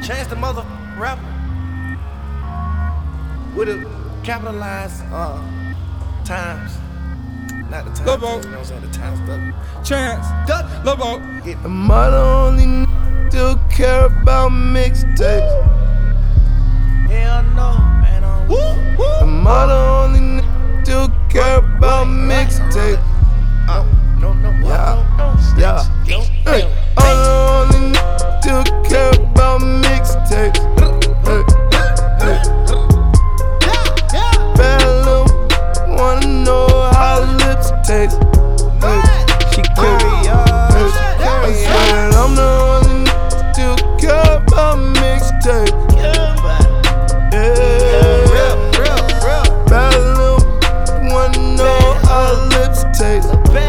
Chance the mother rapper with a capitalized times. Not the times, you know what I'm saying? The times double. Chance, Lobo. Am I the only still care about mixtapes? Hell no, man. Am I the only still care about mixtapes? No. Yeah. Hey, I'm the only still care about mixtapes. Bad little wanna know how lips taste. She carry on. I swear that I'm the only still care about mixtapes. Bad little wanna know how lips taste.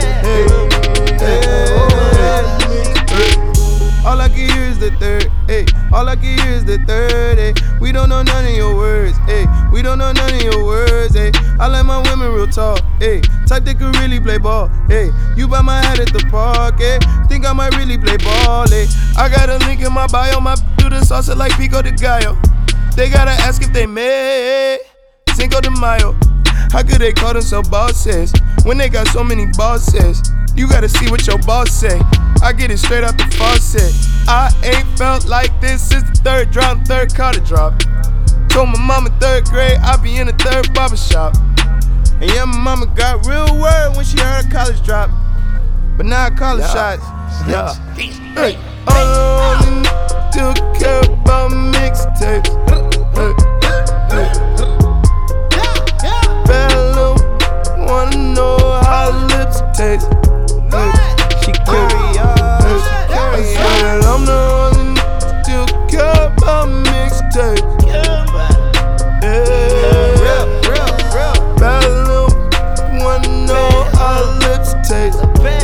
All I can hear is the third, ayy. All I can hear is the third, ayy. We don't know none of your words, ayy. We don't know none of your words, ayy. I like my women real tall, ayy. Type that could really play ball, ayy. You buy my hat at the park, ayy. Think I might really play ball, ayy. I got a link in my bio, my do the salsa like Pico de Gallo. They gotta ask if they made Cinco de Mayo. How could they call themselves bosses when they got so many bosses? You gotta see what your boss say. I get it straight out the faucet. I ain't felt like this since the third drop, third car to drop. Told my mama third grade I be in the third barbershop. And yeah, my mama got real word when she heard her college drop. But now I call it shots. Yeah. Hey, all I only still care about mixtapes. Bad little wanna know how lips taste. She carry on. I swear that I'm the only still care about mixtapes. Bad little wanna know how lips taste.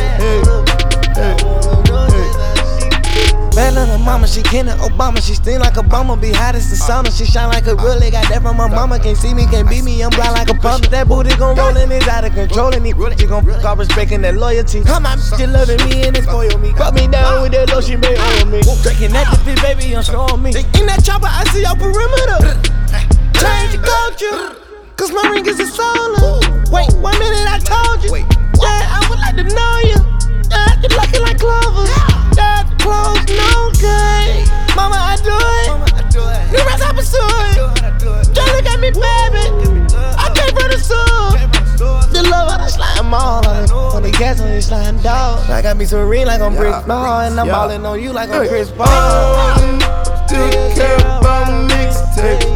Bad little mama, she kin of Obama. She sting like Obama, be hot as the sauna. She shine like a really got that from my mama. Can't see me, can't beat me, I'm blind like a pump. That booty gon' roll and it's out of control. And she gon' fuck off respecting that loyalty. Come on, she loving me and it spoil me. Cut me down with that low, she made on me. Drinking that defeat, baby, I'm showing me. In that chopper, I see your perimeter. Change your culture, cause my ring is a solar. Wait, 1 minute, I told you. Yeah, I would like to know you. Yeah, you looking like Clover. Yeah, clothes, no good. Mama, I do it. New rest, I pursue it. Just look at me, baby. I came from the soul. The love, I slide them all on the gas, on the sliding dog. I got me serene like I'm Chris Paul, and I'm ballin' on you like I'm Chris Paul. Still care about mixtapes.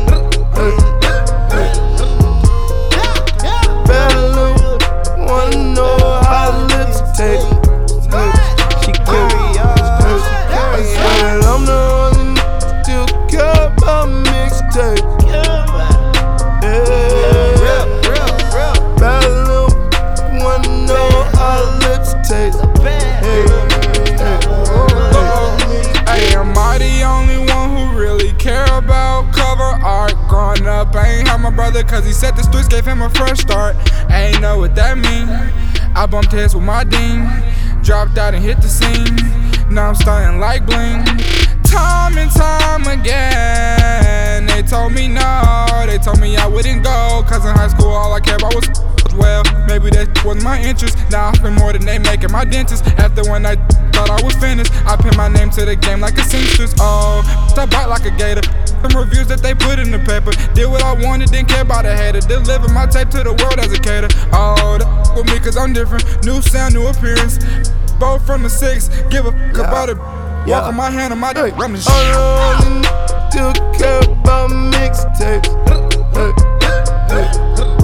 Bad little wanna know how lips taste. She carry on. I swear that I'm the only still care about mixtapes. Bad little wanna know how lips taste. Hey, am I the only one who really care about cover art? Growing up, I ain't have my brother cause he said the streets gave him a fresh start. I ain't know what that mean. I bumped heads with my dean, dropped out and hit the scene. Now I'm starting like bling. Time and time again, they told me no. They told me I wouldn't go, cause in high school all I cared about was well, maybe that wasn't my interest. Now I spend more than they make at my dentist. After when I thought I was finished, I pin my name to the game like a seamstress. Oh, I bite like a gator. Some reviews that they put in the paper. Did what I wanted, didn't care about a hater. Deliver my tape to the world as a cater. Oh, with me cause I'm different. New sound, new appearance. Both from the 6, give a fuck about it. Walk on my hand on my dick, run the shit. I only still care about mixtapes.